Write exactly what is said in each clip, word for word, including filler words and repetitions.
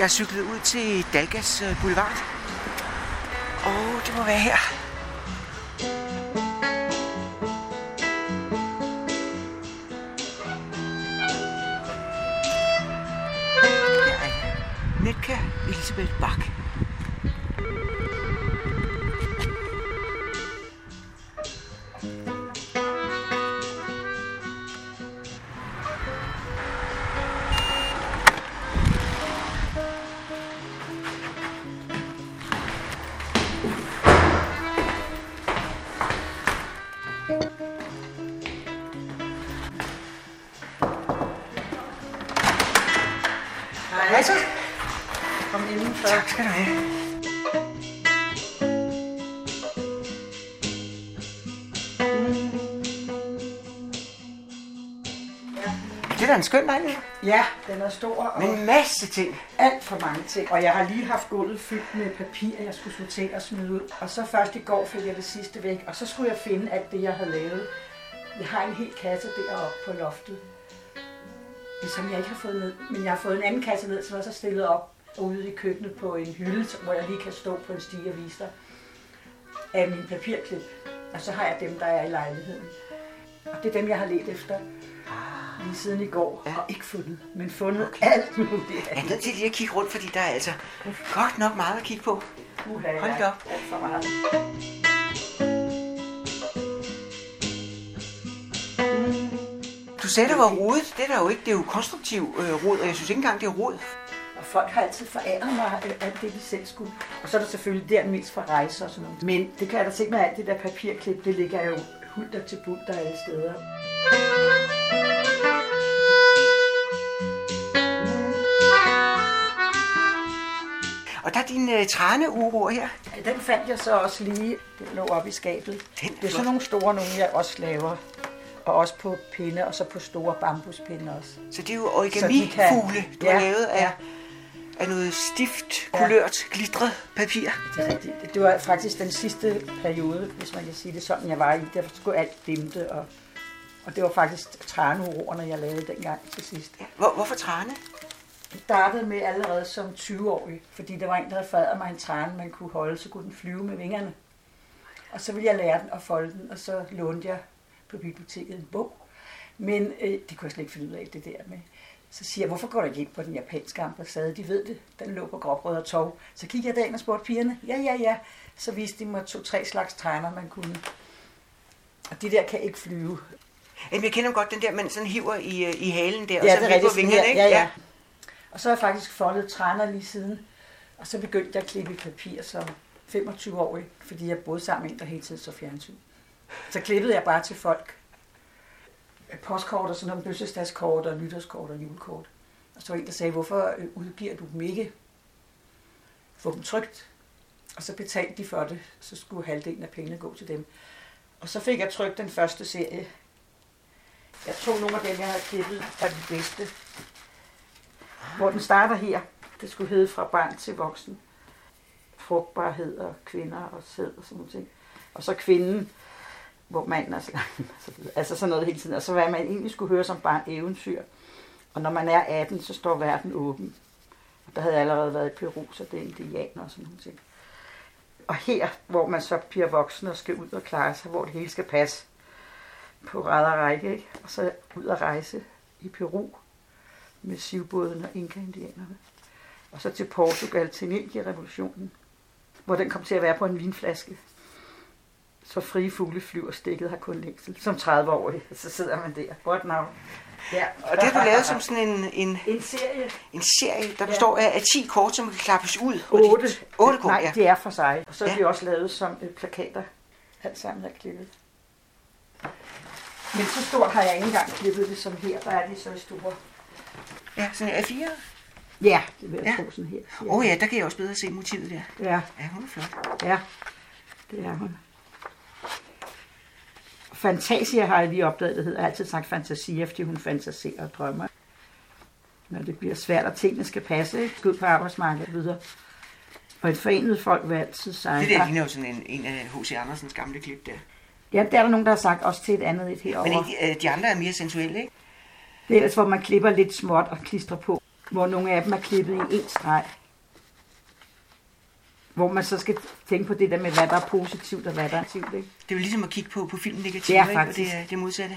Jeg er cyklet ud til Dalgas Boulevard. Og det må være her. Her er Netka Elisabeth Bach. Hej så. Kom indenfor. Tak skal du have. Det er da en skøn lejlighed. Ja, den er stor og Med en masse ting. alt for mange ting. Og jeg har lige haft gulvet fyldt med papir, jeg skulle sortere og smide ud. Og så først i går fik jeg det sidste væk, og så skulle jeg finde alt det, jeg havde lavet. Jeg har en hel kasse deroppe på loftet, som jeg ikke har fået ned. Men jeg har fået en anden kasse ned, som er så stillet op ude i køkkenet på en hylde, hvor jeg lige kan stå på en stige og vise dig af min papirklip. Og så har jeg dem, der er i lejligheden. Og det er dem, jeg har let efter lige siden i går, ja. Og ikke fundet, men fundet okay. Alt muligt. Jeg er nødt til lige at kigge rundt, fordi der er altså godt nok meget at kigge på. Uha, hold da op. Alt for meget. Du sagde, det var rodet. Det er der jo ikke. Det er jo konstruktiv øh, rod, og jeg synes ikke engang, det er rod. Og folk har altid foræret mig øh, alt det, de selv skulle. Og så er der selvfølgelig der mest for rejser og sådan noget. Men det kan jeg da se med alt det der papirklip, det ligger jo hulter til bulter alle steder. Og der er din øh, traneuro her. Ja, den fandt jeg så også lige. Den lå oppe i skabet. Den det er sådan nogle store nogle, jeg også laver. Og også på pinde, og så på store bambuspinde også. Så det er jo origami-fugle, du ja, har lavet af, ja. af noget stift, kulørt, ja. glitret papir. Det, det, det var faktisk den sidste periode, hvis man kan sige det sådan, jeg var i. Derfor skulle alt dimte, og, og det var faktisk traneoroerne, jeg lavede dengang til sidst. Ja. Hvor, hvorfor trane? Jeg startede med allerede som tyve-årig, fordi der var en, der havde fadet mig en trane, man kunne holde, så kunne den flyve med vingerne. Og så ville jeg lære den at folde den, og så lånte jeg på biblioteket en bog. Men øh, det kunne jeg slet ikke finde ud af det der med. Så siger jeg, hvorfor går der ikke ind på den japanske ambassade? De ved det, den lå på Gråbrødre Torv. Så kiggede jeg derind og spurgte pigerne, ja, ja, ja. Så viste de mig to-tre slags tegner, man kunne. Og de der kan ikke flyve. Jamen, jeg kender godt den der, man sådan hiver i, i halen der, ja, og så vipper vingerne, ikke? Ja, ja. Og så har jeg faktisk foldet tegner lige siden. Og så begyndte jeg at klippe i papir som femogtyve-årig, fordi jeg boede sammen med en, der hele tiden så fjernsyn. Så klippede jeg bare til folk. Postkort og sådan nogle bøssestadskort og nytårskort og julekort. Og så var en, der sagde, hvorfor udgiver du dem ikke? Få dem trykt. Og så betalte de for det, så skulle halvdelen af pengene gå til dem. Og så fik jeg trykt den første serie. Jeg tog nogle af dem, jeg havde klippet, fra de bedste. Hvor den starter her. Det skulle hedde fra barn til voksen. Frugtbarhed og kvinder og sæd og sådan noget. Og så kvinden, hvor manden er slangen, altså sådan noget hele tiden. Og så hvad man egentlig skulle høre som barn eventyr. Og når man er atten, så står verden åben. Og der havde allerede været i Peru, så det er indianer og sådan nogle ting. Og her, hvor man så bliver voksen og skal ud og klare sig, hvor det hele skal passe på ræd og række, ikke? Og så ud og rejse i Peru med sivbåden og inka-indianerne. Og så til Portugal til Ninja-revolutionen, hvor den kom til at være på en vinflaske. Så frie fugle flyver stikket har kun længsel. Som tredive-årig, så sidder man der. Godt navn. Ja. Og det har du lavet som sådan en... En, en serie. En serie, der består ja. af, af ti kort, som kan klappes ud. Otte. De, otte kort, Nej, ja. det er for sig. Og så er ja. de også lavet som øh, plakater. Alt sammen er klippet. Men så stort har jeg ikke engang klippet det som her. Der er de så store. Ja, sådan A fire. Ja, det vil jeg ja. tro sådan her. Åh oh, ja, der kan jeg også bedre se motivet der. Ja. Ja, hun er flot. Ja, det er hun. Fantasia har jeg lige opdaget, det hedder. Jeg har altid sagt Fantasia, fordi hun fantaserer og drømmer. Når det bliver svært, og tingene skal passe, ikke? Gå ud på arbejdsmarkedet og videre. Og et forenet folk vil altid sige... Det der ligner jo sådan en, en af H C Andersens gamle klip der. Ja, der er der nogen, der har sagt også til et andet et herovre. Men ikke, de andre er mere sensuelle, ikke? Det er ellers, hvor man klipper lidt småt og klistrer på. hvor nogle af dem er klippet i en streg. Hvor man så skal tænke på det der med, hvad der er positivt og hvad der er negativt. Ikke? Det er jo ligesom at kigge på, på film negativt, ja, og det er det modsatte.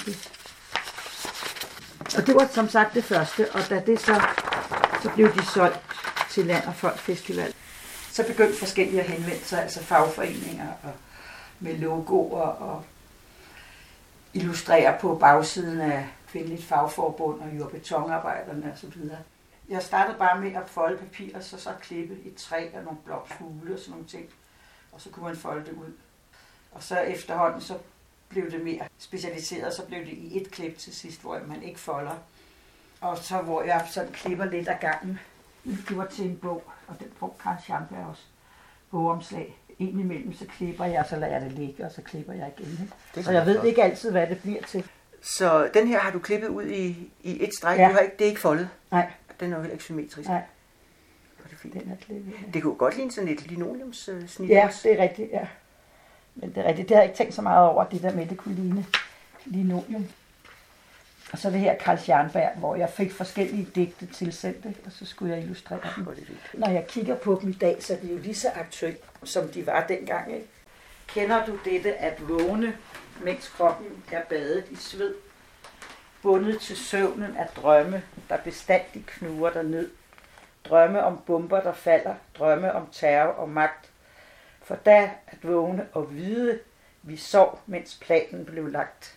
Og det var som sagt det første, og da det så, så blev de solgt til Land og Folk Festival. Så begyndte forskellige at henvende sig, altså fagforeninger og med logoer og illustrere på bagsiden af Kvindeligt Fagforbund og jordbetonarbejderne og så videre. Jeg startede bare med at folde papir, og så, så klippe et træ og nogle blomstfugle og sådan nogle ting. Og så kunne man folde det ud. Og så efterhånden så blev det mere specialiseret, så blev det i et klip til sidst, hvor man ikke folder. Og så hvor jeg sådan klipper lidt af gangen. Det var til en bog, og den brugte Carl Scharnberg også. Bogomslag. Indimellem så klipper jeg, så lader jeg det ligge, og så klipper jeg igen. Så jeg ved ikke altid, hvad det bliver til. Så den her har du klippet ud i, i et stræk. Ja. Du har ikke, det er ikke foldet? Nej. Den er jo heller ikke symmetrisk. Nej. Det er fint. Den er klippet, ja. Det kunne godt ligne sådan et linoleumssnit. Ja, det er rigtigt, ja. Men det er rigtigt. Det har jeg ikke tænkt så meget over, det der med, det kunne ligne linoleum. Og så det her Carl Scharnberg, hvor jeg fik forskellige digte tilsendt, og så skulle jeg illustrere dem. Når jeg kigger på dem i dag, så er de jo lige så aktuelle, som de var dengang. Ikke? Kender du dette at vågne, mens kroppen er badet i sved? Bundet til søvnen af drømme, der bestandigt knuger dig ned. Drømme om bomber, der falder, drømme om terror og magt. For da at vågne og vide, vi sov, mens planen blev lagt.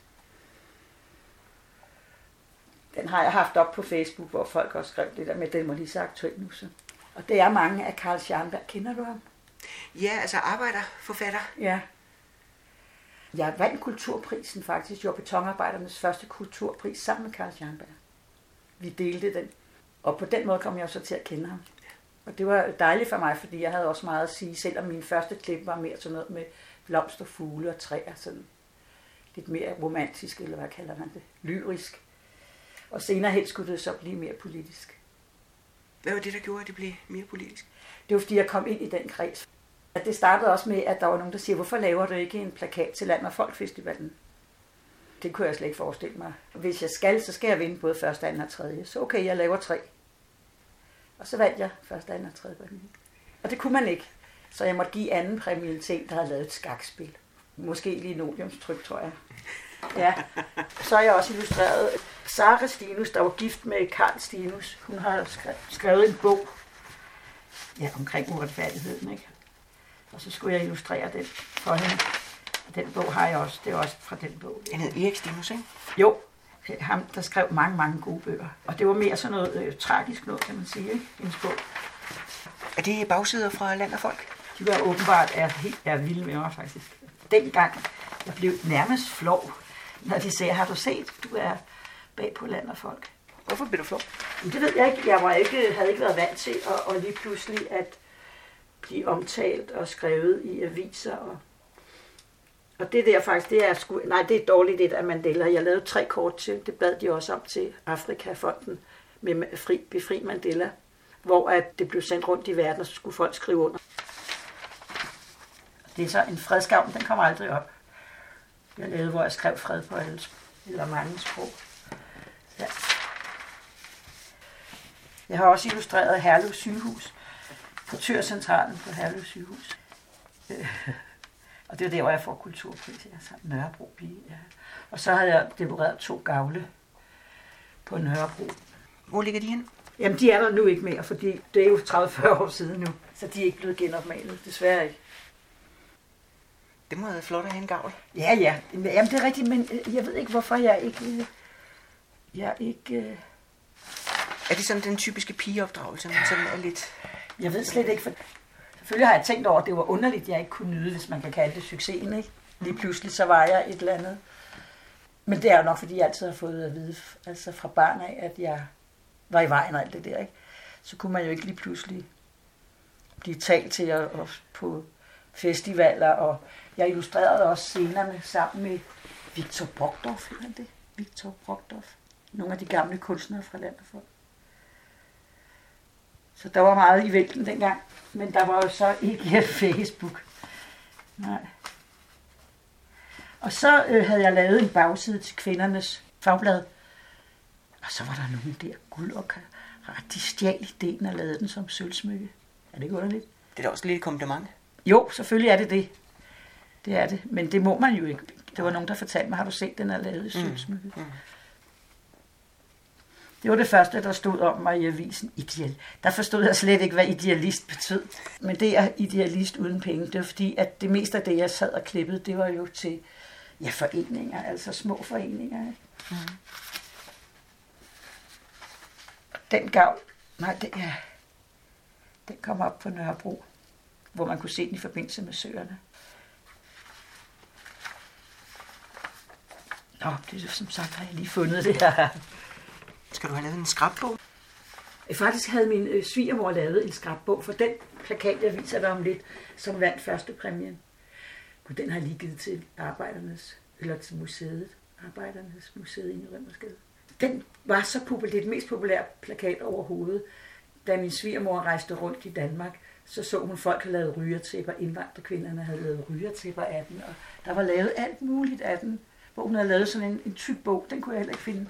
Den har jeg haft op på Facebook, hvor folk også skrev det der med, den var lige så aktuel nu. Så. Og det er mange af Carl Scharnberg. Kender du ham? Ja, altså arbejderforfatter. Ja. Jeg vandt kulturprisen faktisk, jordbetonarbejdernes første kulturpris, sammen med Carl Scharnberg. Vi delte den, og på den måde kom jeg så til at kende ham. Og det var dejligt for mig, fordi jeg havde også meget at sige, selvom min første klip var mere sådan noget med blomster, fugle og træer, sådan lidt mere romantisk, eller hvad kalder man det, lyrisk. Og senere hen skulle det så blive mere politisk. Hvad var det, der gjorde, at det blev mere politisk? Det var, fordi jeg kom ind i den kreds. Det startede også med, at der var nogen, der siger, hvorfor laver du ikke en plakat til Land og Folk Festivalen? Det kunne jeg slet ikke forestille mig. Hvis jeg skal, så skal jeg vinde både første, anden og tredje. Så okay, jeg laver tre. Og så vandt jeg første, anden og tredje. Og det kunne man ikke. Så jeg måtte give anden præmie til en, der havde lavet et skakspil. Måske linoleumstryk, tror jeg. Ja. Så har jeg også illustreret Sara Stinus, der var gift med Karl Stinus. Hun har skrevet en bog ja, omkring uretfærdigheden, ikke? Og så skulle jeg illustrere den for hende. Og den bog har jeg også. Det er også fra den bog. Han hed Erik Stinus, ikke? Jo. Ham, der skrev mange, mange gode bøger. Og det var mere sådan noget øh, tragisk noget, kan man sige, ikke? Hendes bog. Er det bagsider fra Land og Folk? De var åbenbart er, helt, er vilde med mig, faktisk. Dengang, jeg blev nærmest flov, når de sagde, har du set, du er bag på Land og Folk. Hvorfor blev du flov? Det ved jeg ikke. Jeg var ikke, havde ikke været vant til at, og lige pludselig at blive omtalt og skrevet i aviser. Og, og det der faktisk, det er sgu, nej, det er dårligt, det der Mandela. Jeg lavede tre kort til, det bad de også om til Afrikafonden med fri, Befri Mandela, hvor at det blev sendt rundt i verden, og så skulle folk skrive under. Det er så en fredsgavn, den kommer aldrig op. Jeg lavede, hvor jeg skrev fred på alle eller mange sprog. Ja. Jeg har også illustreret Herlev Sygehus, portørcentralen på Herlev Sygehus. Og det er der, hvor jeg får kulturpris. Altså Nørrebro pige. Ja. Og så har jeg dekoreret to gavle på Nørrebro. Hvor ligger de hen? Jamen, de er der nu ikke mere, fordi det er jo tredive til fyrre år siden nu. Så de er ikke blevet genopmalet, desværre ikke. Det må have været flot at have en gavl. Ja, ja. Jamen, det er rigtigt, men jeg ved ikke, hvorfor jeg ikke... Jeg ikke... Er det sådan den typiske pigeopdragelse, man sådan er lidt... Jeg ved slet ikke, for selvfølgelig har jeg tænkt over, at det var underligt, at jeg ikke kunne nyde, hvis man kan kalde det succesen, ikke? Lige pludselig så var jeg et eller andet. Men det er jo nok, fordi jeg altid har fået at vide, altså fra barn af, at jeg var i vejen og alt det der, ikke? Så kunne man jo ikke lige pludselig blive talt til at, på festivaler, og jeg illustrerede også scenerne sammen med Victor Brockdorff, hedder han det? Victor Brockdorff. Nogle af de gamle kunstnere fra Land og Folk. Så der var meget i vælten dengang, men der var jo så ikke Facebook. Nej. Og så øh, havde jeg lavet en bagside til kvindernes fagblad. Og så var der nogen der, guld og de stjal ideen og lavede den som sølvsmykke. Er det ikke underligt? Det er da også lidt kompliment. Jo, selvfølgelig er det det. Det er det, men det må man jo ikke. Det var nogen, der fortalte mig, har du set den er lavet i sølvsmykke? Mm. Mm. Det var det første, der stod om mig i avisen. Ideal. Der forstod jeg slet ikke, hvad idealist betød. Men det er idealist uden penge. Det var fordi, at det meste af det, jeg sad og klippede, det var jo til ja, foreninger, altså små foreninger. Ikke? Mm. Den gav, nej, det, ja, den kom op på Nørrebro, hvor man kunne se den i forbindelse med søerne. Nå, det er som sagt, har jeg lige fundet det her. Skal du have lavet en skrabbog? Jeg faktisk havde min øh, svigermor lavet en skrabbog for den plakat, jeg viser dig om lidt, som vandt første præmien. Og den har jeg lige givet til Arbejdernes, eller til museet, Arbejdernes Museet i Rømersgade. Den var så populær, det mest populære plakat overhovedet. Da min svigermor rejste rundt i Danmark, så så hun folk havde lavet rygertæpper, indvandrerkvinderne havde lavet rygertæpper af den, og der var lavet alt muligt af den, hvor hun havde lavet sådan en, en tyk bog, den kunne jeg heller ikke finde.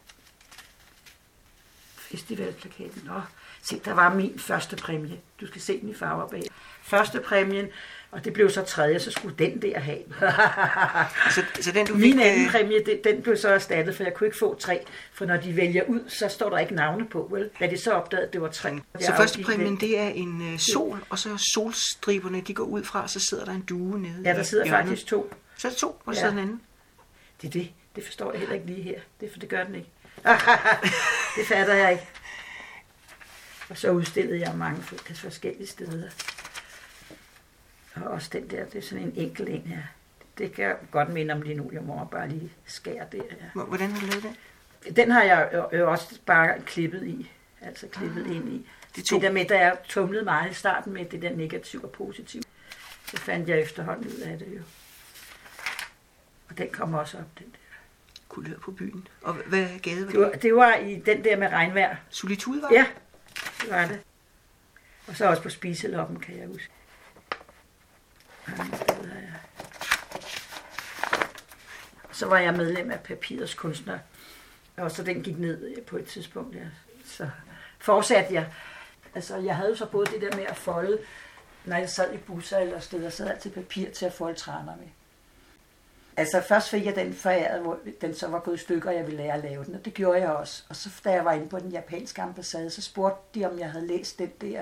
Festivalplakaten. Nå, se, der var min første præmie. Du skal se den i farver bag. Første præmien, og det blev så tredje, så skulle den der have. så, så den, du min fik, anden præmie, det, den blev så erstattet, for jeg kunne ikke få tre. For når de vælger ud, så står der ikke navne på, vel? Da de så opdagede, det var tre. Så første præmien, det er en uh, sol, og så solstriberne, de går ud fra, og så sidder der en due nede. Ja, der sidder hjørnet. faktisk to. Så er der to, og så ja. sidder den anden. Det er det. Det forstår jeg heller ikke lige her. Det, for det gør den ikke. Det fatter jeg ikke. Og så udstillede jeg mange forskellige steder. Og også den der, det er sådan en enkel en her. Det kan jeg godt minde om linoleum, og bare lige skære det her. Hvordan har du lavet det? Den har jeg jo også bare klippet i. Altså klippet ah, ind i. Det, det der med, der jeg tumlede meget i starten med det der negativ og positiv. Så fandt jeg efterhånden ud af det jo. Og den kom også op, den der. Kulør på byen. Og hvad gade var det? Det var, det var i den der med regnvejr. Solitude var? Ja, det var det. Og så også på Spiseloppen, kan jeg huske. Så var jeg medlem af Papirets Kunstner. Og så den gik ned på et tidspunkt. Ja. Så fortsatte jeg. Altså, jeg havde jo så både det der med at folde, når jeg sad i busser eller steder, så havde jeg altid papir til at folde traner med. Altså først fik jeg den foræret, hvor den så var gået i stykker, og jeg ville lære at lave den, og det gjorde jeg også. Og så da jeg var inde på den japanske ambassade, så spurgte de, om jeg havde læst den der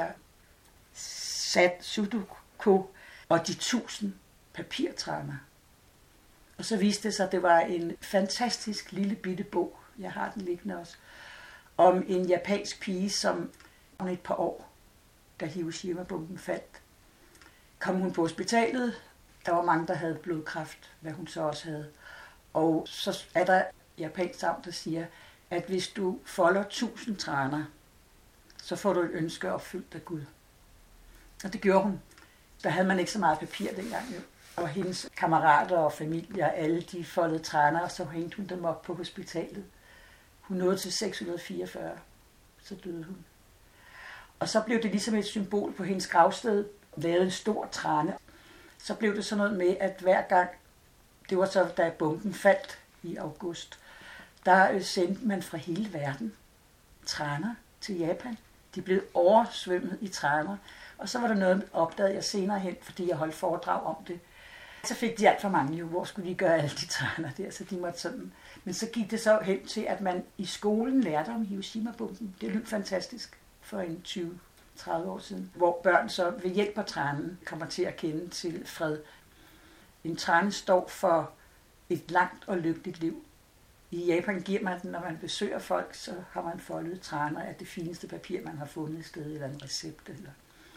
Sat Sudoku og de tusind papirtraner. Og så viste det sig, at det var en fantastisk lille bitte bog, jeg har den liggende også, om en japansk pige, som om et par år, da Hiroshima-bomben faldt, kom hun på hospitalet. Der var mange, der havde blodkræft, hvad hun så også havde. Og så er der japansk savn, der siger, at hvis du folder tusind traner, så får du et ønske opfyldt af Gud. Og det gjorde hun. Der havde man ikke så meget papir dengang jo. Og hendes kammerater og familie og alle de foldede traner, og så hængte hun dem op på hospitalet. Hun nåede til seks hundrede fireogfyrre, så døde hun. Og så blev det ligesom et symbol på hendes gravsted, lavet en stor trane. Så blev det sådan noget med, at hver gang, det var så da bomben faldt i august, der sendte man fra hele verden traner til Japan. De blev oversvømmet i traner, og så var der noget, opdagede jeg senere hen, fordi jeg holdt foredrag om det. Så fik de alt for mange jo, hvor skulle de gøre alle de traner der, så de måtte sådan. Men så gik det så hen til, at man i skolen lærte om Hiroshima-bomben. Det lød fantastisk for en tyve til tredive år siden, hvor børn så ved hjælp af tranen kommer til at kende til fred. En trane står for et langt og lykkeligt liv. I Japan giver man den, når man besøger folk, så har man foldet traner af det fineste papir, man har fundet et sted, eller en recept. Eller.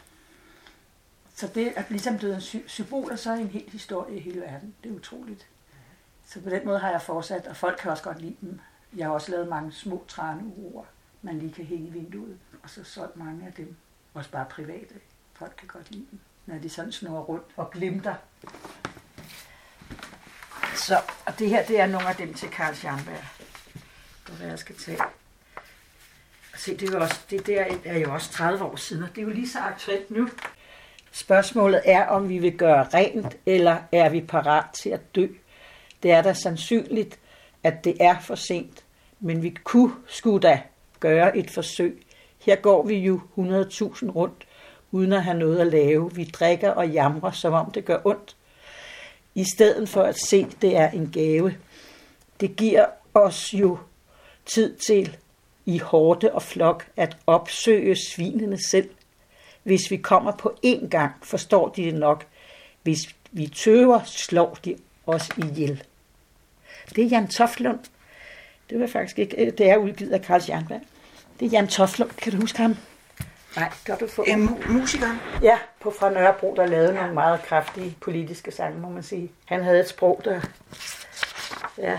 Så det er ligesom blevet en sy- symbol, og så en hel historie i hele verden. Det er utroligt. Så på den måde har jeg fortsat, og folk kan også godt lide dem. Jeg har også lavet mange små traneuroer, man lige kan hænge i vinduet, og så solgt mange af dem. Også bare private. Folk kan godt lide dem, når de sådan snurrer rundt og glimter. Så, og det her, det er nogle af dem til Carl Scharnberg. Og hvad jeg skal tage. Og se, det er jo også, det der er jo også tredive år siden, og det er jo lige så aktuelt nu. Spørgsmålet er, om vi vil gøre rent, eller er vi parat til at dø? Det er da sandsynligt, at det er for sent, men vi kunne skulle da gøre et forsøg Her går vi jo hundrede tusind rundt, uden at have noget at lave. Vi drikker og jamrer, som om det gør ondt. I stedet for at se, det er en gave. Det giver os jo tid til i hårde og flok at opsøge svinene selv. Hvis vi kommer på én gang, forstår de det nok. Hvis vi tøver, slår de os ihjel. Det er Jan Toftlund. Det var faktisk ikke, det er udgivet af Carl Jernberg. Det er Jan Toftlund, kan du huske ham? Nej, kan du få en mu- musikeren? Ja, på fra Nørrebro, der lavede nogle meget kraftige politiske sange, må man sige. Han havde et sprog, der... Ja.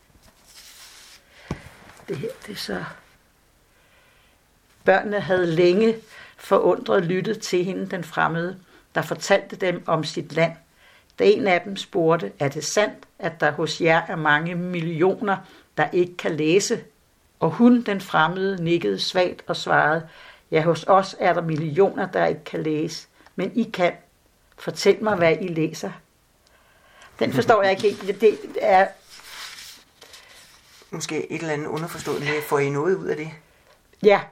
Det her, det er så... Børnene havde længe forundret lyttet til hende, den fremmede, der fortalte dem om sit land. Da en af dem spurgte, er det sandt, at der hos jer er mange millioner, der ikke kan læse? Og hun, den fremmede, nikkede svagt og svarede, ja, hos os er der millioner, der ikke kan læse, men I kan. Fortæl mig, hvad I læser. Den forstår jeg ikke helt. Det er... Måske et eller andet underforstået med, får I noget ud af det? Ja.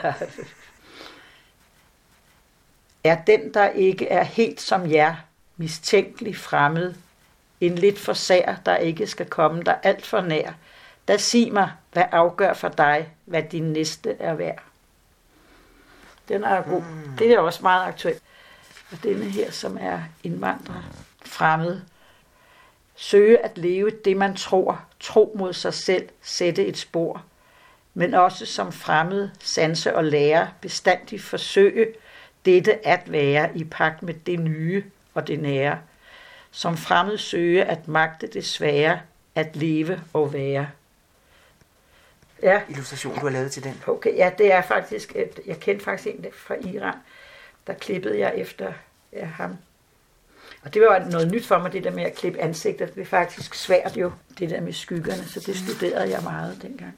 Er den, der ikke er helt som jer, mistænkelig fremmed, en lidt for sær, der ikke skal komme der alt for nær, der sig mig, hvad afgør for dig, hvad din næste er værd. Den er god. Mm. Det er også meget aktuelt. Og denne her, som er indvandrer, fremmed, søge at leve det, man tror, tro mod sig selv, sætte et spor, men også som fremmed, sanse og lære, bestandigt forsøge dette at være i pagt med det nye og det nære. Som fremmed søge at magte det svære, at leve og være. Ja. Illustration, du har lavet til den. Okay, ja, det er faktisk, jeg kendte faktisk en fra Iran, der klippede jeg efter ja, ham. Og det var noget nyt for mig, det der med at klippe ansigter. Det er faktisk svært jo, det der med skyggerne, så det studerede jeg meget dengang.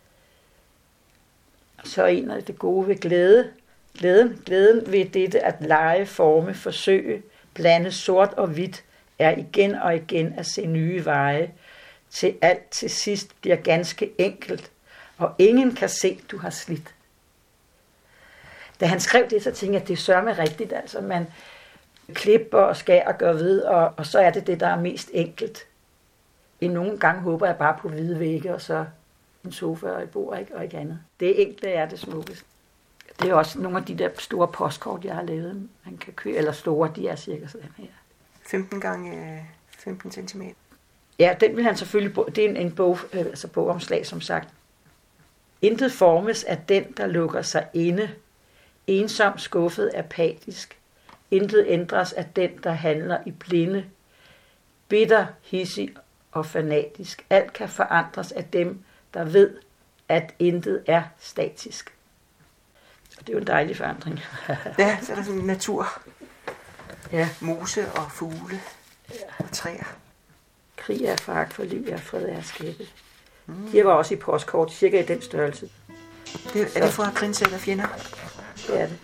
Så en af det gode ved glæde. Glæden, glæden ved dette at lege, forme, forsøge, blande sort og hvidt, er igen og igen at se nye veje, til alt til sidst bliver ganske enkelt, og ingen kan se, du har slidt. Da han skrev det, så tænkte jeg, at det sørme rigtigt, altså man klipper og skærer og gør ved, og, og så er det det, der er mest enkelt. I nogle gange håber jeg bare på hvide vægge, og så en sofa og et bord, ikke, og ikke andet. Det enkle er det smukkeste. Det er også nogle af de der store postkort, jeg har lavet, man kan købe, eller store, de er cirka sådan her. femten gange femten centimeter. Ja, den vil han selvfølgelig, det er en, en bog, altså bogomslag, som sagt. Intet formes af den, der lukker sig inde, ensom, skuffet, apatisk. Intet ændres af den, der handler i blinde, bitter, hissig og fanatisk. Alt kan forandres af dem, der ved, at intet er statisk. Og det er jo en dejlig forandring. Ja, så er der sådan en natur. Ja. Mose og fugle ja. Og træer. Krig er foragt for liv, er fred er skæbne. Mm. De var også i postkort, cirka i den størrelse. Det, er så. Det for at grinsætte fjender? Det er det.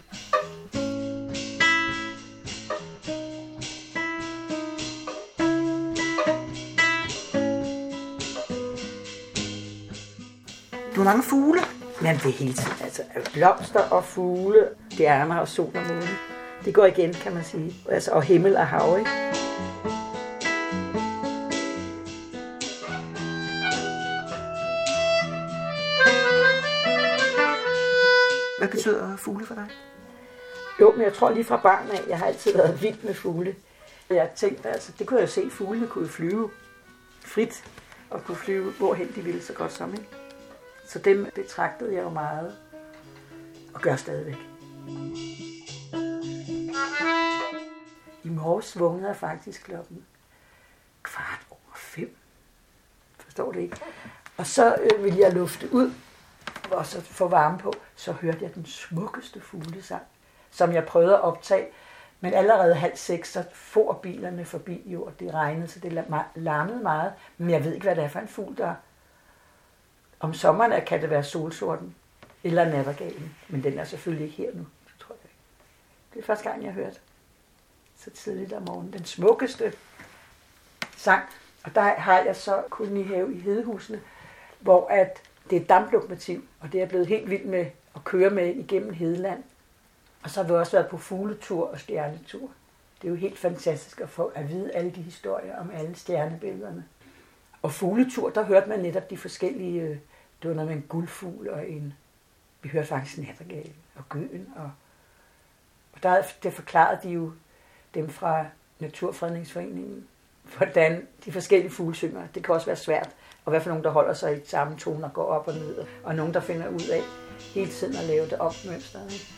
Du har mange fugle. Men det er hele tiden, altså blomster og fugle, stjerner og sol og måne. Det går igen, kan man sige. Altså, og himmel og hav, ikke? Hvad betyder fugle for dig? Jo, men jeg tror lige fra barn af, jeg har altid været vild med fugle. Jeg tænkte, altså, det kunne jeg se, fuglene kunne flyve frit, og kunne flyve hvorhen de ville så godt som, ikke? Så dem betragtede jeg jo meget, og gør stadigvæk. I morges vågnede jeg faktisk klokken kvart over fem. Forstår det ikke? Og så øh, ville jeg lufte ud, og så få varme på. Så hørte jeg den smukkeste fuglesang, som jeg prøvede at optage. Men allerede halv seks, så for bilerne forbi jo, og det regnede, så det larmede meget. Men jeg ved ikke, hvad det er for en fugl, der om sommeren kan det være solsorten eller nattergalen, men den er selvfølgelig ikke her nu, det tror jeg ikke. Det er første gang, jeg har hørt så tidligt om morgenen. Den smukkeste sang, og der har jeg så kolonihave i Hedehusene, hvor at Det er et damplokomotiv, og det er blevet helt vildt med at køre med igennem Hedeland. Og så har vi også været på fugletur og stjernetur. Det er jo helt fantastisk at få at vide alle de historier om alle stjernebillederne. Og fugletur, der hørte man netop de forskellige, det var noget med en guldfugl og en, vi hørte faktisk nattergale og gøen. Og, og der, det forklarede de jo dem fra Naturfredningsforeningen, hvordan de forskellige fugle synger. Det kan også være svært, og hvad for nogen, der holder sig i samme tone og går op og ned, og nogen, der finder ud af hele tiden at lave det op mønstret.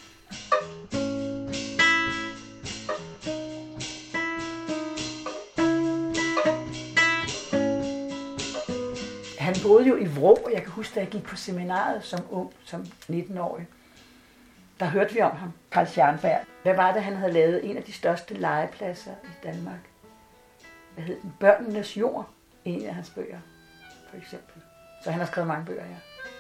Han boede jo i Vrå, og jeg kan huske, da jeg gik på seminaret som ung, som nitten-årig. Der hørte vi om ham, Carl Scharnberg. Hvad var det, han havde lavet? En af de største legepladser i Danmark. Hvad hed den? Børnenes jord. En af hans bøger, for eksempel. Så han har skrevet mange bøger, ja.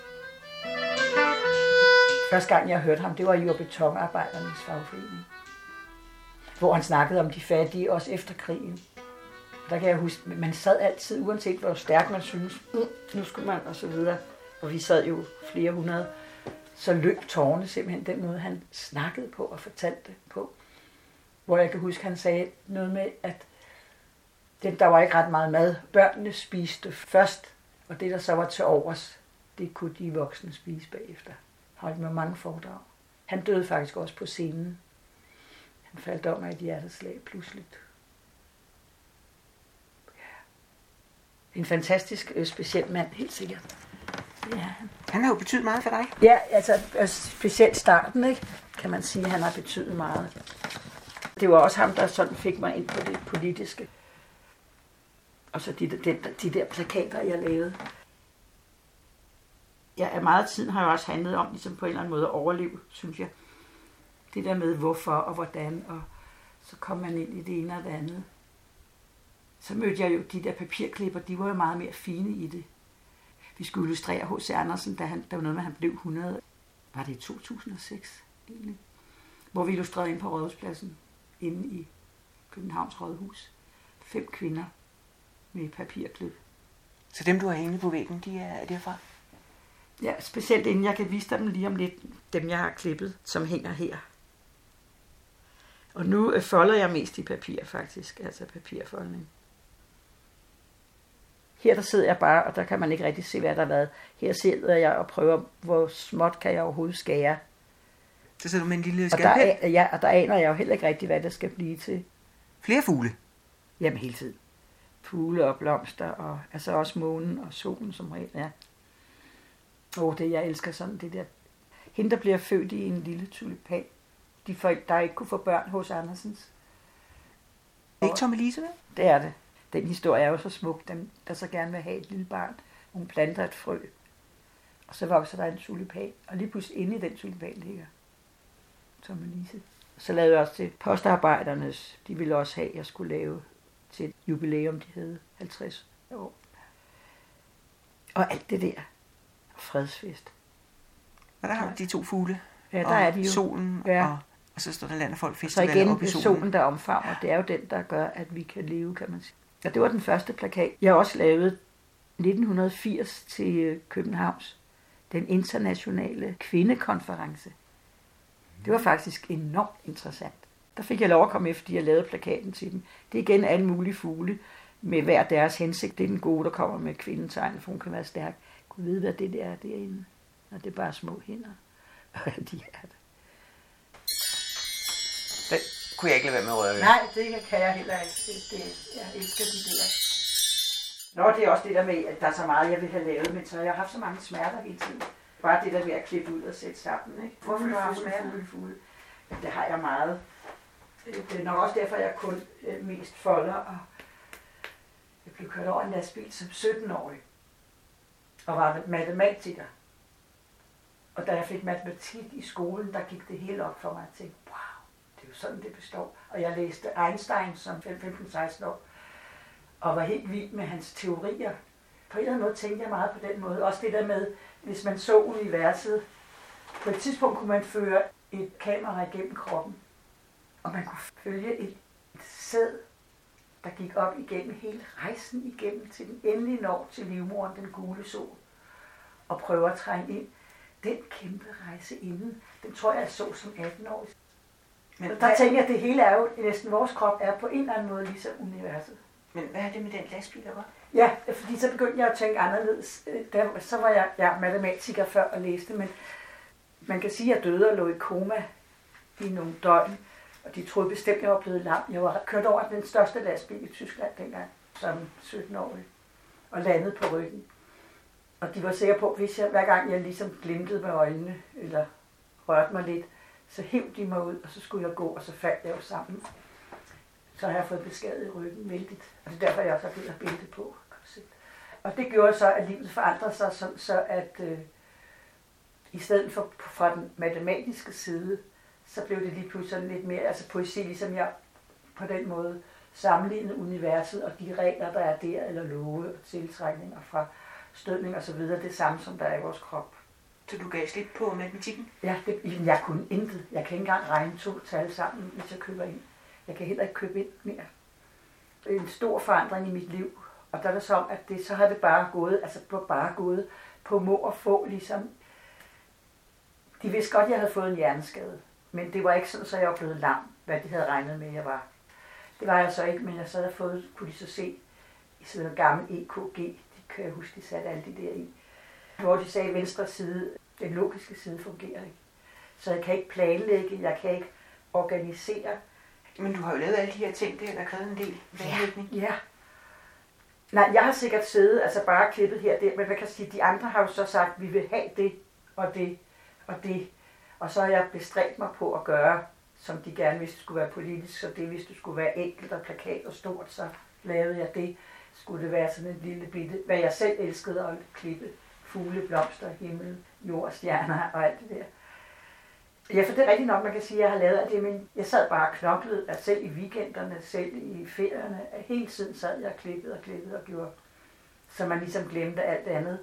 Første gang, jeg hørte ham, det var i betonarbejdernes fagforening. Hvor han snakkede om de fattige, også efter krigen. Der kan jeg huske, man sad altid, uanset hvor stærk man synes, mm, nu skulle man, og så videre. Og vi sad jo flere hundrede, så løb tårerne simpelthen den måde, han snakkede på og fortalte det på. Hvor jeg kan huske, han sagde noget med, at den, der var ikke ret meget mad. Børnene spiste først, og det, der så var til overs, det kunne de voksne spise bagefter. Holdt med mange foredrag. Han døde faktisk også på scenen. Han faldt om af et hjerteslag pludseligt. En fantastisk øh, speciel mand, helt sikkert. Ja, han. han har jo betydet meget for dig. Ja, altså specielt starten, ikke, kan man sige, han har betydet meget. Det var også ham, der sådan fik mig ind på det politiske. Og så de, de, de der plakater, jeg lavede. Ja, meget tiden har jo også handlet om, ligesom på en eller anden måde at overleve, synes jeg. Det der med hvorfor og hvordan, og så kom man ind i det ene og det andet. Så mødte jeg jo de der papirklipper, de var jo meget mere fine i det. Vi skulle illustrere H C Andersen, da han, der var noget med, han blev hundrede. Var det i to tusind og seks egentlig? Hvor vi illustrerede ind på Rådhuspladsen, inde i Københavns Rådhus. Fem kvinder med papirklip. Så dem, du har hængende på væggen, de er derfra? Ja, specielt inden jeg kan vise dem lige om lidt. Dem, jeg har klippet, som hænger her. Og nu folder jeg mest i papir, faktisk. Altså papirfoldning. Her der sidder jeg bare, og der kan man ikke rigtig se, hvad der har været. Her sidder jeg og prøver, hvor småt kan jeg overhovedet skære. Så sidder du med en lille skalpel? Og der, ja, og der aner jeg jo heller ikke rigtig, hvad det skal blive til. Flere fugle? Jamen hele tiden. Fugle og blomster, og altså også månen og solen som regel, ja. Åh, det jeg elsker sådan, det der. Hende, der bliver født i en lille tulipan. De folk, der ikke kunne få børn hos Andersens. Det er ikke Tommelise, vel? Det er det. Den historie er jo så smuk. Den, der så gerne vil have et lille barn. Hun planter et frø. Og så vokser der en tulipan. Og lige pludselig inde i den tulipan ligger Tommelise. Så lavede jeg også til postarbejdernes. De ville også have, at jeg skulle lave til et jubilæum, de havde halvtreds år. Og alt det der. Fredsfest. Og der har de to fugle. Ja, der er de jo. Solen, ja. og, og så står der Land og Folk Festival oppe i solen. Så igen, solen. solen, der omfavner, det er jo den, der gør, at vi kan leve, kan man sige. Og det var den første plakat. Jeg har også lavet nitten firs til Københavns, den internationale kvindekonference. Det var faktisk enormt interessant. Der fik jeg lov at komme med, fordi jeg lavede plakaten til dem. Det er igen alle mulige fugle med hver deres hensigt. Det er den gode, der kommer med kvindetegn, for hun kan være stærk. Kunne vide, hvad det der er derinde. Og det er bare små hænder. Og de er det. Det kunne jeg ikke lade være med at røre ved. Nej, det kan jeg heller ikke. Det, det, jeg elsker de der. Nå, det er også det der med, at der er så meget, jeg vil have lavet, men så jeg har haft så mange smerter hele tiden. Bare det der med at klippe ud og sætte sammen, ikke? Hvorfor du har smerter? Fugle, fugle. Ja, det har jeg meget. Det er nok også derfor, jeg kun mest folder. Og jeg blev kørt over en lastbil som sytten-årig. Og var matematiker. Og da jeg fik matematik i skolen, der gik det hele op for mig. Jeg tænkte, wow, det er jo sådan, det består. Og jeg læste Einstein som femten seksten år. Og var helt vild med hans teorier. På en eller anden måde tænkte jeg meget på den måde. Også det der med, hvis man så universet. På et tidspunkt kunne man føre et kamera igennem kroppen. Og man kunne følge et, et sæd, der gik op igennem hele rejsen igennem til den endelige når til livmoderen, den gule sol. og prøver at trænge ind. Den kæmpe rejse inden, den tror jeg, jeg så som atten-årig. Men der tænker jeg, at det hele er jo, næsten vores krop er på en eller anden måde ligesom universet. Men hvad er det med den lastbil, der var? Ja, fordi så begyndte jeg at tænke anderledes. Der, så var jeg ja, matematiker før og læste, men man kan sige, at jeg døde og lå i koma i nogle døgn, og de troede bestemt, at jeg var blevet lam. Jeg var kørt over den største lastbil i Tyskland dengang, som sytten-årig, og landede på ryggen. Og de var sikre på, at hvis jeg, hver gang jeg ligesom glimtede med øjnene, eller rørte mig lidt, så hæv de mig ud, og så skulle jeg gå, og så faldt jeg jo sammen. Så har jeg fået beskadiget i ryggen vældigt, og det er derfor, jeg også har blevet bælte på. Og det gjorde så, at livet forandrede sig, så, så at øh, i stedet for fra den matematiske side, så blev det lige pludselig sådan lidt mere, altså poesi, ligesom jeg på den måde sammenlignede universet og de regler, der er der, eller love og tiltrækninger fra stødning og så videre, det samme som der er i vores krop. Så du gav slip på matematikken? Ja, det, jeg kunne intet. Jeg kan ikke engang regne to tal sammen, hvis jeg køber ind. Jeg kan heller ikke købe ind mere. Det er en stor forandring i mit liv, og der er det som, at det, så har det bare gået, altså bare gået på må og få, ligesom. De vidste godt, at jeg havde fået en hjerneskade, men det var ikke sådan, at jeg var blevet lam, hvad de havde regnet med, jeg var. Det var jeg så ikke, men jeg så havde fået, kunne de så se, i sådan en gammel E K G, de kan jeg huske, de satte alle de der i, hvor de sagde, at venstre side, den logiske side, fungerer ikke. Så jeg kan ikke planlægge, jeg kan ikke organisere. Men du har jo lavet alle de her ting, det har der krævet en del planlægning. Ja, ja. Nej, jeg har sikkert siddet, altså bare klippet her og der, men hvad kan jeg sige, de andre har jo så sagt, at vi vil have det og det og det. Og så har jeg bestræbt mig på at gøre, som de gerne vidste, det skulle være politisk, så det hvis det skulle være enkelt og plakat og stort, så lavede jeg det. Skulle det være sådan en lille bitte, hvad jeg selv elskede at klippe, fugle, blomster, himmel, jord, stjerner og alt det der. Ja, for det er rigtigt nok, man kan sige, at jeg har lavet af det, men jeg sad bare og knoklede, at selv i weekenderne, selv i ferierne, at hele tiden sad jeg og klippede og klippede og gjorde, så man ligesom glemte alt det andet.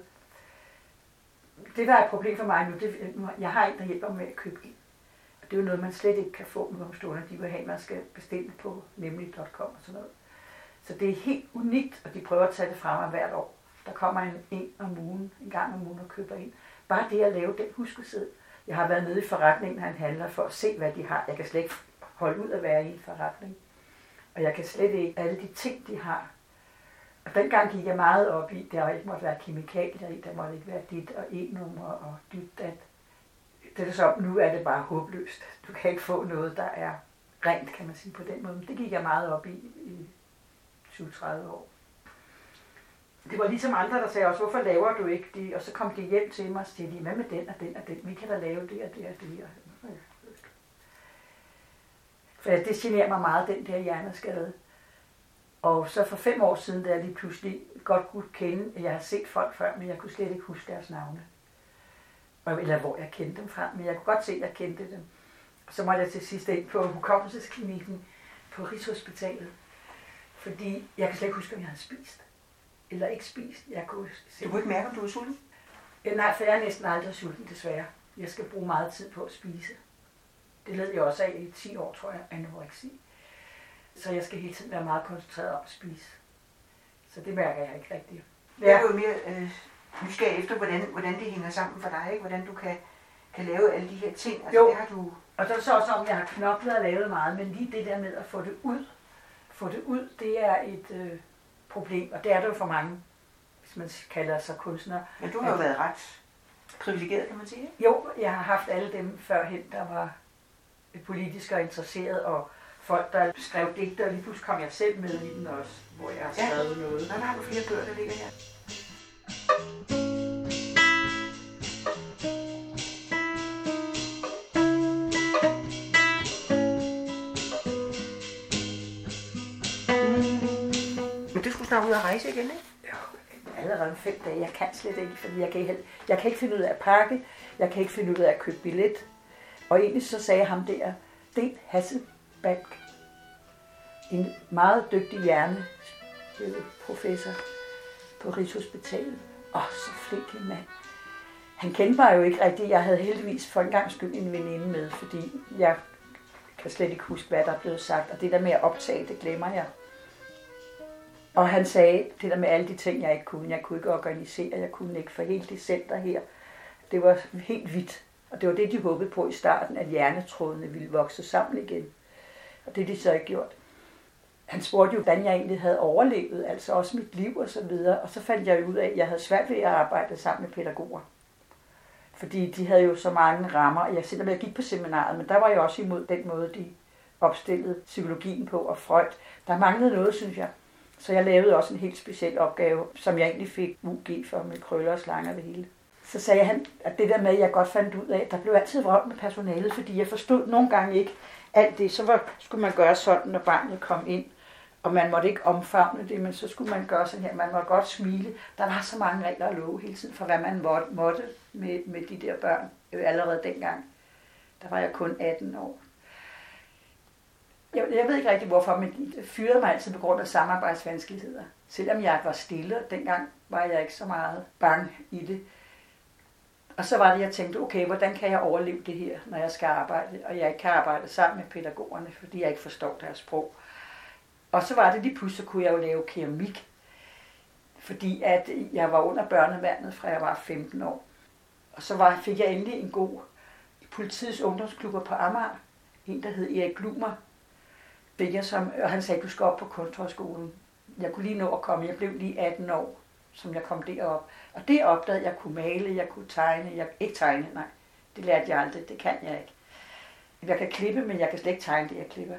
Det, der er et problem for mig nu, det, jeg har en, der hjælper med at købe ind. Det er jo noget, man slet ikke kan få nu om stunder. De vil have, man skal bestille på nemlig punktum com og sådan noget. Så det er helt unikt, og de prøver at tage det fra mig hvert år. Der kommer en, en om ugen, en gang om ugen og køber ind. Bare det at lave den huskeseddel. Jeg har været nede i forretningen, han handler, for at se, hvad de har. Jeg kan slet ikke holde ud at være i en forretning. Og jeg kan slet ikke alle de ting, de har. Og dengang gik jeg meget op i, der ikke måtte være kemikalier i, der måtte ikke være dit og e-nummer og dit dat. Det er så, nu er det bare håbløst. Du kan ikke få noget, der er rent, kan man sige på den måde. Men det gik jeg meget op i i tyve til tredive år. Det var ligesom andre, der sagde også, hvorfor laver du ikke det? Og så kom de hjem til mig og sagde, hvad med den og den og den? Vi kan da lave det og det og det. For det generer mig meget, den der hjerneskade. Og så for fem år siden, da jeg lige pludselig godt kunne kende, at jeg har set folk før, men jeg kunne slet ikke huske deres navne. Eller hvor jeg kendte dem fra, men jeg kunne godt se, at jeg kendte dem. Og så måtte jeg til sidst ind på hukommelsesklinikken på Rigshospitalet. Fordi jeg kan slet ikke huske, om jeg havde spist. Eller ikke spist. Jeg kunne du kunne ikke mærke, om du var sulten? Ja, nej, for jeg er næsten aldrig sulten, desværre. Jeg skal bruge meget tid på at spise. Det led jeg også af i ti år, tror jeg, anoreksi. Så jeg skal hele tiden være meget koncentreret om at spise. Så det mærker jeg ikke rigtigt. Jeg er jo mere øh, nysgerrig efter, hvordan, hvordan det hænger sammen for dig, ikke? Hvordan du kan, kan lave alle de her ting. Altså, jo, det har du... og der er så også om, jeg har knoklet og lavet meget, men lige det der med at få det ud, få det ud, det er et øh, problem, og det er det jo for mange, hvis man kalder sig kunstner. Men du har jo at, været ret privilegeret, kan man sige. Jo, jeg har haft alle dem førhen, der var politisk og interesseret, og folk, der skrev digter, og lige pludselig kom jeg selv med i den også, hvor jeg har skrevet ja. noget. Nå, der har du flere bøger, der ligger her. Men du skulle snart ud og rejse igen, ikke? Jo, allerede fem dage. Jeg kan slet ikke, fordi jeg kan, ikke, jeg kan ikke finde ud af at pakke, jeg kan ikke finde ud af at købe billet. Og egentlig så sagde ham der, Sten Hasselbalch, en meget dygtig hjerneprofessor på Rigshospitalet. Åh, så flink en mand. Han kendte mig jo ikke rigtigt. Jeg havde heldigvis for en gang skyld en veninde med, fordi jeg kan slet ikke huske, hvad der er blevet sagt. Og det der med at optage, det glemmer jeg. Og han sagde det der med alle de ting, jeg ikke kunne. Jeg kunne ikke organisere, jeg kunne ikke for hele det center her. Det var helt hvidt. Og det var det, de håbede på i starten, at hjernetrådene ville vokse sammen igen. Og det er de så ikke gjort. Han spurgte jo, hvordan jeg egentlig havde overlevet, altså også mit liv og så videre. Og så fandt jeg ud af, at jeg havde svært ved at arbejde sammen med pædagoger. Fordi de havde jo så mange rammer. Jeg selvom jeg gik på seminaret, men der var jeg også imod den måde, de opstillede psykologien på og Freud. Der manglede noget, synes jeg. Så jeg lavede også en helt speciel opgave, som jeg egentlig fik U G for med krøller og slanger det hele. Så sagde han, at det der med, at jeg godt fandt ud af, at der blev altid vrøvl med personalet, fordi jeg forstod nogle gange ikke alt det. Så var, skulle man gøre sådan, når barnet kom ind, og man måtte ikke omfavne det, men så skulle man gøre sådan her. Man måtte godt smile. Der var så mange regler og love hele tiden for, hvad man måtte, måtte med, med de der børn. Allerede dengang, der var jeg kun atten år. Jeg, jeg ved ikke rigtig hvorfor, men de fyrede mig altid på grund af samarbejdsvanskeligheder. Selvom jeg var stille, dengang var jeg ikke så meget bange i det. Og så var det, jeg tænkte, okay, hvordan kan jeg overleve det her, når jeg skal arbejde, og jeg ikke kan arbejde sammen med pædagogerne, fordi jeg ikke forstår deres sprog. Og så var det lige pludselig, så kunne jeg jo lave keramik, fordi at jeg var under børneværnet, fra jeg var femten år. Og så var, fik jeg endelig en god i politiets ungdomsklubber på Amager, en der hed Erik Glumer, jeg som, og han sagde, du skal op på Kunsthøjskolen. Jeg kunne lige nå at komme, jeg blev lige atten år, som jeg kom derop. Og det opdagede, jeg kunne male, jeg kunne tegne, jeg ikke tegne, nej, det lærte jeg aldrig, det kan jeg ikke. Jeg kan klippe, men jeg kan slet ikke tegne det, jeg klipper.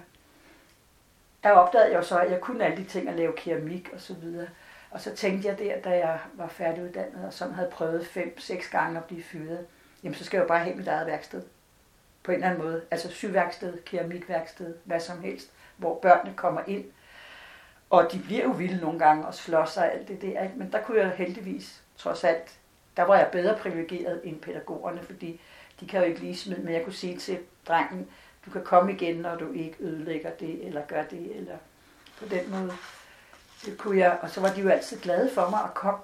Der opdagede jeg jo så, at jeg kunne alle de ting at lave keramik og så videre. Og så tænkte jeg der, da jeg var færdiguddannet, og som havde prøvet fem, seks gange at blive fyret, jamen så skal jeg jo bare have mit eget værksted. På en eller anden måde. Altså syværksted, keramikværksted, hvad som helst, hvor børnene kommer ind. Og de bliver jo vilde nogle gange og slår sig og alt det der. Men der kunne jeg heldigvis, trods alt, der var jeg bedre privilegeret end pædagogerne, fordi de kan jo ikke lige smide, men jeg kunne sige til drengen, du kan komme igen, når du ikke ødelægger det, eller gør det, eller på den måde. Det kunne jeg, og så var de jo altid glade for mig at komme.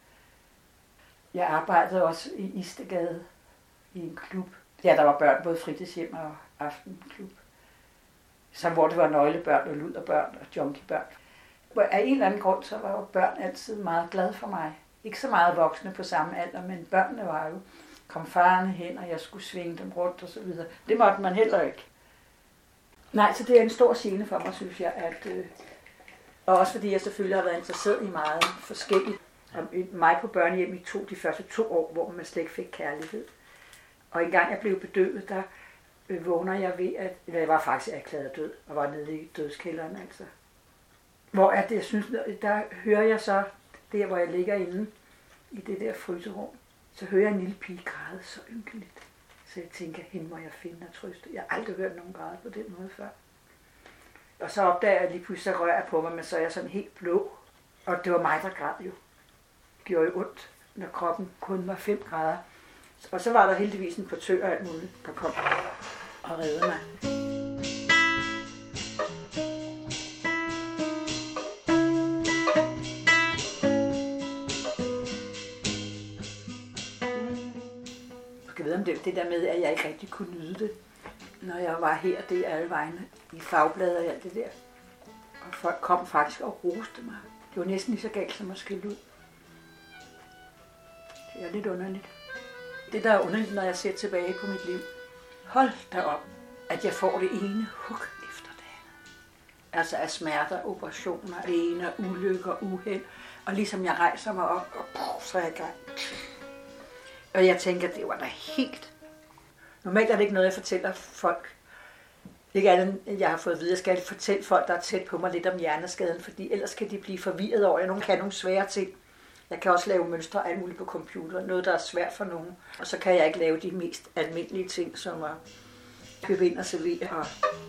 Jeg arbejdede også i Istegade i en klub. Ja, der var børn, både fritidshjem og aftenklub. Så hvor det var nøglebørn og luderbørn og junkiebørn. Af en eller anden grund, så var jo børn altid meget glade for mig. Ikke så meget voksne på samme alder, men børnene var jo, kom farerne hen, og jeg skulle svinge dem rundt og så videre. Det måtte man heller ikke. Nej, så det er en stor scene for mig, synes jeg. At, øh, og også fordi jeg selvfølgelig har været interesseret i meget forskelligt. Og mig på børnehjem i to, de første to år, hvor man slet ikke fik kærlighed. Og en gang jeg blev bedøvet, der øh, vågner jeg ved, at jeg var faktisk erklæret død, og var nede i dødskælderen altså. Hvor at jeg synes, der hører jeg så, der hvor jeg ligger inde i det der fryserum, så hører jeg en lille pige græde så ynkeligt. Så jeg tænker, hende må jeg finde og trøste. Jeg har aldrig hørt nogen græde på den måde før. Og så opdager jeg lige pludselig, så rører jeg på mig, men så er jeg sådan helt blå. Og det var mig, der græd jo. Det gjorde jo ondt, når kroppen kun var fem grader. Og så var der heldigvis en portør og alt muligt, der kom og reddede mig. Jeg ved om det, det der med, at jeg ikke rigtig kunne nyde det, når jeg var her, det er alle vegne i fagbladet og alt det der. Og folk kom faktisk og roste mig. Det var næsten lige så galt som at skille ud. Det er lidt underligt. Det der er underligt, når jeg ser tilbage på mit liv. Hold da op, at jeg får det ene hug efter det andet. Altså af smerter, operationer, det ene, ulykker, uheld. Og ligesom jeg rejser mig op, og puh, så er jeg i gang. Og jeg tænker, det var da helt... Normalt er det ikke noget, jeg fortæller folk. Ikke andet, jeg har fået at vide, jeg skal fortælle folk, der er tæt på mig lidt om hjerneskaden, fordi ellers kan de blive forvirret over, at nogen kan nogle svære ting. Jeg kan også lave mønstre alt muligt på computer, noget der er svært for nogen. Og så kan jeg ikke lave de mest almindelige ting, som at købe ind og servere. Og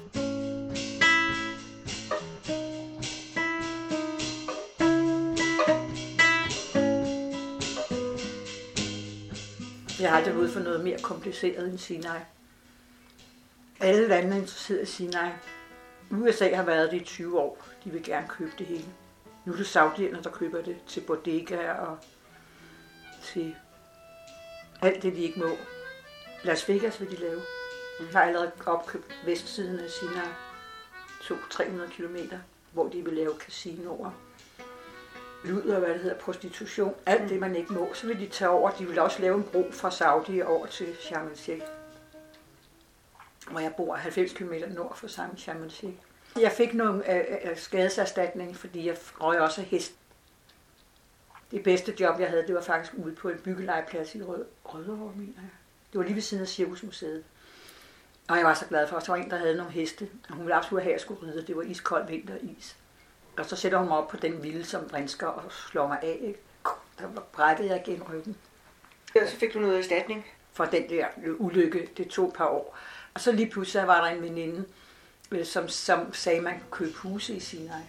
jeg har aldrig ude for noget mere kompliceret end Sinai. Alle lande er interesseret i Sinai. U S A har været det i tyve år. De vil gerne købe det hele. Nu er det saudierne, der køber det til bodegaer og til alt det, de ikke må. Las Vegas vil de lave. De har allerede opkøbt vestsiden af Sinai, to til tre hundrede kilometer, hvor de vil lave casinoer. luder, hvad det hedder, prostitution, alt det man ikke må, så vil de tage over. De vil også lave en bro fra Saudi over til Sharm el-Sheikh, hvor jeg bor halvfems kilometer nord for Sharm el-Sheikh. Jeg fik nogle øh, skadeserstatning, fordi jeg røg også af hest. Det bedste job, jeg havde, det var faktisk ude på en byggelegeplads i Rød Rødovre, mener jeg. Det var lige ved siden af Cirkusmuseet. Og jeg var så glad for, at der var en, der havde nogle heste, og hun ville absolut have, at jeg skulle ride. Det var iskold vinteris. Og så sætter hun mig op på den vilde, som brinsker og slår mig af. Ikke? Der brækkede jeg igen ryggen. Og så fik du noget erstatning? For den der ulykke, det tog et par år. Og så lige pludselig var der en veninde, som, som sagde, at man kunne købe huse i Sinai.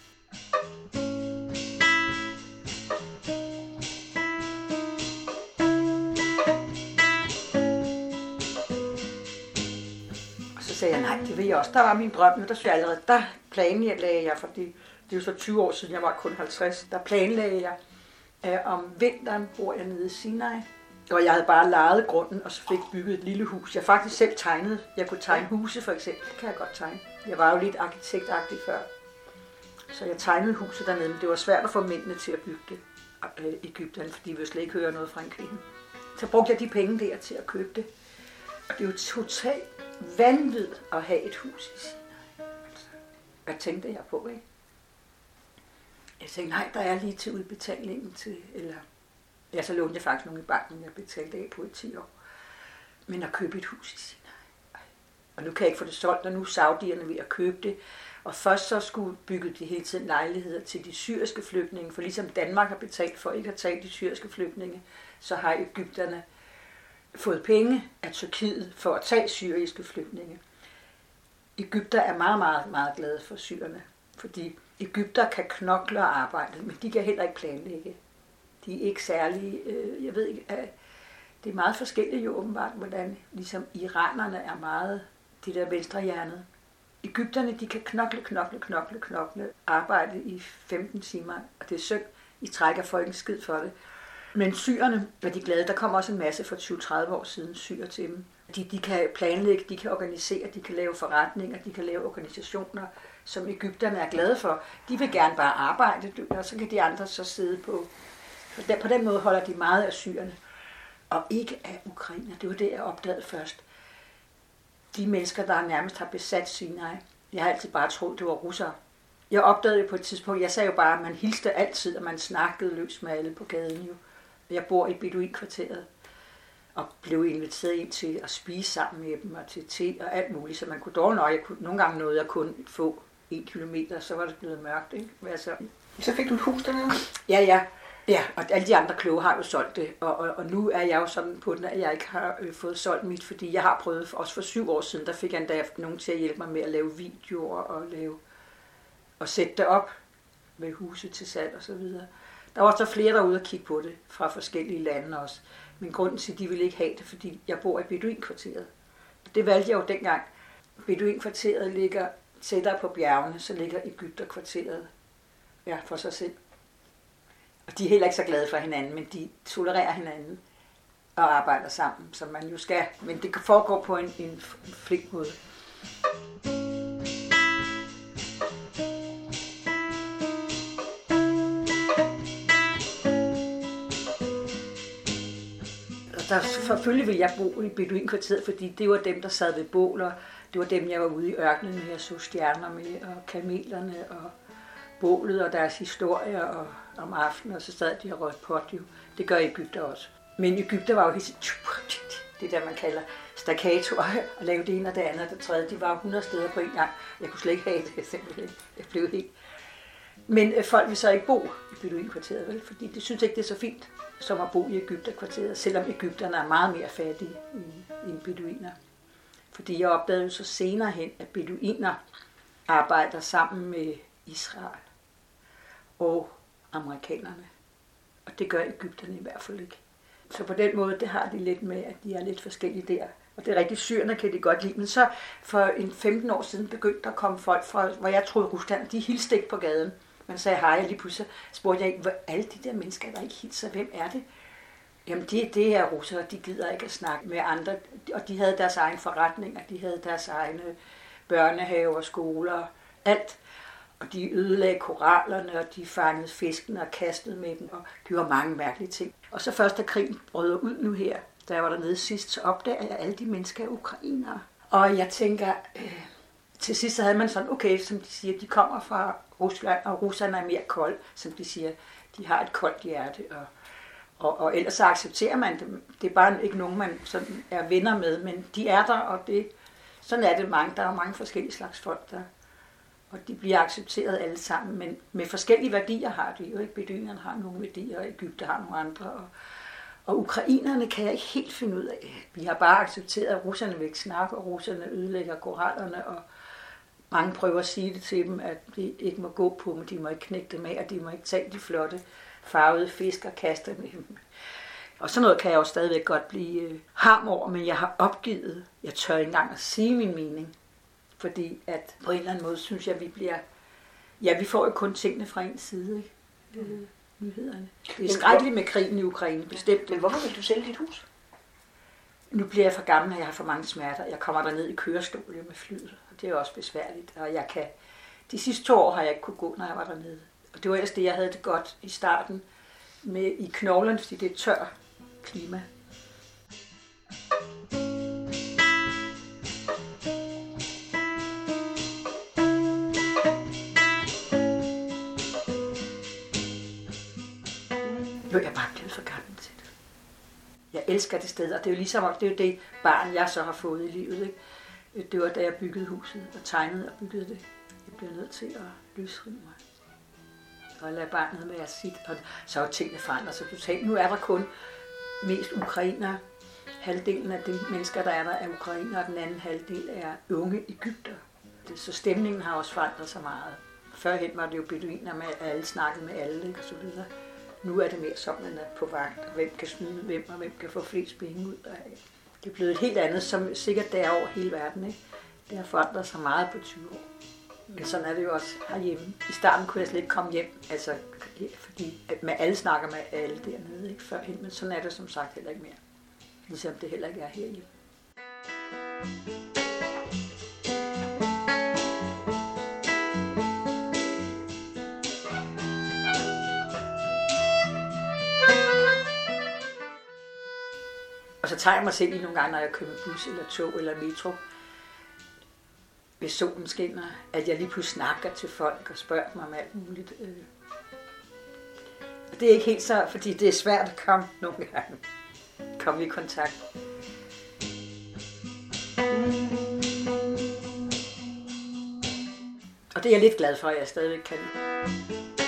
Så sagde jeg, nej, det vil jeg også. Der var min drøm, og der synes jeg allerede, der planlagde jeg, fordi det er jo så tyve år siden, jeg var kun halvtreds, der planlagde jeg, at om vinteren bor jeg nede i Sinai, og jeg havde bare lejet grunden, og så fik bygget et lille hus. Jeg faktisk selv tegnede. Jeg kunne tegne huse, for eksempel. Det kan jeg godt tegne. Jeg var jo lidt arkitektagtig før. Så jeg tegnede huset dernede, men det var svært at få mændene til at bygge det i Egypten, fordi vi jo slet ikke høre noget fra en kvinde. Så brugte jeg de penge der til at købe det. Og det er jo totalt vanvittigt at have et hus i Sinai. Altså, hvad tænkte jeg på, ikke? Jeg tænkte, nej, der er lige til udbetalingen til, eller... Ja, så lånte jeg faktisk nogle i banken, jeg betalte af på i ti år. Men at købe et hus i Sinai. Og nu kan jeg ikke få det solgt, og nu er saudierne ved at købe det. Og først så skulle bygge de hele tiden lejligheder til de syriske flygtninge, for ligesom Danmark har betalt for ikke at tage de syriske flygtninge, så har egypterne fået penge af Tyrkiet for at tage syriske flygtninge. Egypter er meget, meget, meget glade for syrerne, fordi egypter kan knokle og arbejde, men de kan heller ikke planlægge. De er ikke særlige, øh, jeg ved ikke, øh, det er meget forskelligt jo åbenbart, hvordan ligesom iranerne er meget, de der venstrehjernede. Egypterne, de kan knokle, knokle, knokle, knokle, arbejde i femten timer, og det er synd, I trækker folk en skid for det. Men syrerne er de glade, der kommer også en masse for tyve til tredive år siden syrer til dem. De, de kan planlægge, de kan organisere, de kan lave forretninger, de kan lave organisationer, som egypterne er glade for. De vil gerne bare arbejde, og så kan de andre så sidde på. På den måde holder de meget af syrerne, og ikke af ukrainer. Det var det, jeg opdagede først. De mennesker, der nærmest har besat Sinai, jeg har altid bare troet, det var russere. Jeg opdagede det på et tidspunkt, jeg sagde jo bare, at man hilste altid, og man snakkede løs med alle på gaden jo. Jeg bor i Beduin-kvarteret, og blev inviteret ind til at spise sammen med dem, og til te og alt muligt, så man kunne dårligt nok. Jeg kunne, nogle gange nåede jeg kun få en kilometer, så var det blevet mørkt, ikke? Altså, så fik du et hus dernede? Ja, ja. Ja, og alle de andre kloge har jo solgt det, og, og, og nu er jeg jo sådan på den, at jeg ikke har øh, fået solgt mit, fordi jeg har prøvet, også for syv år siden, der fik jeg endda nogen til at hjælpe mig med at lave videoer og lave og sætte det op med huse til salg og så videre. Der var så flere derude at kigge på det, fra forskellige lande også, men grunden til, at de ville ikke have det, fordi jeg bor i Beduin-kvarteret. Det valgte jeg jo dengang. Beduin-kvarteret ligger tættere på bjergene, så ligger Egypter-kvarteret ja, for sig selv. Og de er heller ikke så glade for hinanden, men de tolererer hinanden og arbejder sammen, som man jo skal. Men det foregår på en, en flink måde. Der, selvfølgelig ville jeg bo i Beduin-kvarteret, fordi det var dem, der sad ved båler. Det var dem, jeg var ude i ørkenen med, jeg så stjerner med, og kamelerne og bålet og deres historier og om aftenen, og så sad de og rødt pot jo. Det gør Egypter også. Men Egypter var jo helt det der, man kalder staccato, og lave det ene og det andet og det tredje. De var hundrede steder på en gang. Jeg kunne slet ikke have det, simpelthen. Jeg blev helt... Men øh, folk vil så ikke bo i Beduin-kvarteret, vel? Fordi de synes ikke, det er så fint, som at bo i Egypter-kvarteret, selvom Egypterne er meget mere fattige end beduiner. Fordi jeg opdagede jo så senere hen, at beduiner arbejder sammen med Israel og amerikanerne. Og det gør Egypterne i hvert fald ikke. Så på den måde, det har de lidt med, at de er lidt forskellige der. Og det er rigtigt, syrerne kan de godt lide. Men så for en femten år siden begyndte der at komme folk fra, hvor jeg troede Rusland, de hilste ikke på gaden. Man sagde hej, og lige pludselig spurgte jeg, hvor alle de der mennesker, der ikke hilser, hvem er det? Jamen det, det er russere, de gider ikke at snakke med andre. Og de havde deres egen forretninger, de havde deres egne børnehaver, skoler, alt. Og de ødelagde korallerne, og de fangede fiskene og kastede med dem, og de var mange mærkelige ting. Og så først da krigen brød ud nu her, da jeg var dernede sidst, så opdagede jeg, at alle de mennesker er ukrainere. Og jeg tænker, øh, til sidst så havde man sådan, okay, som de siger, de kommer fra Rusland, og russerne er mere kold, som de siger, de har et koldt hjerte, og, og, og ellers så accepterer man dem. Det er bare ikke nogen, man sådan er venner med, men de er der, og det, sådan er det mange. Der er mange forskellige slags folk, der, og de bliver accepteret alle sammen, men med forskellige værdier har de jo ikke. Bedouinerne har nogle værdier, og Egypter har nogle andre, og, og ukrainerne kan jeg ikke helt finde ud af. Vi har bare accepteret, at russerne vil ikke snakke, og russerne ødelægger korallerne, og mange prøver at sige det til dem, at de ikke må gå på dem, de må ikke knække dem af, og de må ikke tage de flotte farvede fisk og kaste med dem. Og sådan noget kan jeg jo stadigvæk godt blive øh, ham over, men jeg har opgivet. Jeg tør ikke engang at sige min mening, fordi at på en eller anden måde synes jeg, at vi bliver... Ja, vi får jo kun tingene fra en side, ikke? Mm. Nyhederne. Det er skrækkeligt med krigen i Ukraine, bestemt. Men hvorfor vil du sælge dit hus? Nu bliver jeg for gammel, og jeg har for mange smerter. Jeg kommer derned i kørestol med flyet, og det er også besværligt. Og jeg kan... De sidste to år har jeg ikke kunne gå, når jeg var dernede. Og det var ellers det, jeg havde det godt i starten med i knoglerne, fordi det er tør klima. Jo, jeg er bare blevet for gammel til det. Jeg elsker det sted, og det er jo ligesom det, er jo det barn, jeg så har fået i livet. Ikke? Det var da jeg byggede huset og tegnede og byggede det. Jeg blev nødt til at løsrive mig. Og lade barnet med at sit, og så er tingene forandret sig totalt. Nu er der kun mest ukrainer. Halvdelen af de mennesker, der er der, er ukrainer, og den anden halvdel er unge egypter. Så stemningen har også forandret sig meget. Førhen var det jo beduiner med, at alle snakkede med alle, ikke, og så videre. Nu er det mere som, man er på vagt, og hvem kan snyde hvem, og hvem kan få flest penge ud af. Det er blevet et helt andet, som sikkert det er over hele verden. Ikke? Det har forandret sig meget på tyve år. Men sådan er det jo også herhjemme. I starten kunne jeg slet ikke komme hjem, altså, fordi at man alle snakker med alle dernede, ikke, førhen, men sådan er det som sagt heller ikke mere. Ligesom det heller ikke er herhjemme. Og så tager jeg mig selv i nogle gange, når jeg kører med bus eller tog eller metro, hvis solen skinner, at jeg lige pludselig snakker til folk og spørger dem om alt muligt. Og det er ikke helt så, fordi det er svært at komme nogle gange. Komme i kontakt. Og det er jeg lidt glad for, at jeg stadigvæk kan.